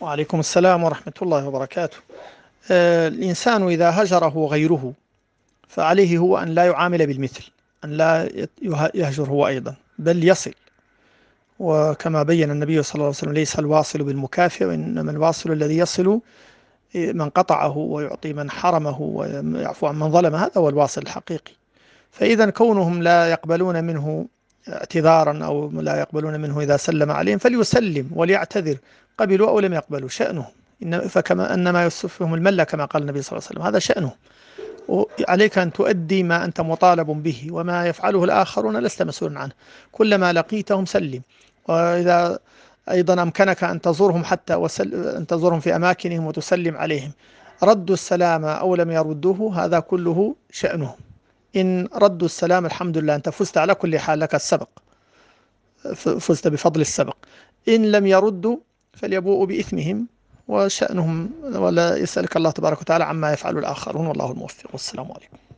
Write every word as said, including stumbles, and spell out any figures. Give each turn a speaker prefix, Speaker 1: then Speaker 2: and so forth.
Speaker 1: وعليكم السلام ورحمة الله وبركاته. آه، الإنسان إذا هجره غيره فعليه هو أن لا يعامل بالمثل، أن لا يه- يهجر هو أيضا، بل يصل. وكما بين النبي صلى الله عليه وسلم: ليس الواصل بالمكافئ، وإنما الواصل الذي يصل من قطعه ويعطي من حرمه ويعفو عن من ظلم، هذا هو الواصل الحقيقي. فإذا كونهم لا يقبلون منه اعتذارا أو لا يقبلون منه إذا سلم عليهم فليسلم وليعتذر، قبلوا أو لم يقبلوا شأنهم. إن فكما أنما يسفهم الملة كما قال النبي صلى الله عليه وسلم، هذا شأنه. وعليك أن تؤدي ما أنت مطالب به، وما يفعله الآخرون لست مسؤولا عنه. كلما لقيتهم سلم. وإذا أيضا أمكنك أن تزورهم حتى وسل... أن تزورهم في أماكنهم وتسلم عليهم، ردوا السلام أو لم يردوه هذا كله شأنهم. إن ردوا السلام الحمد لله، أنت فزت على كل حال، لك السبق، فزت بفضل السبق. إن لم يردوا فليبوءوا بإثمهم وشأنهم، ولا يسألك الله تبارك وتعالى عما يفعل الآخرون، والله الموفق، والسلام عليكم.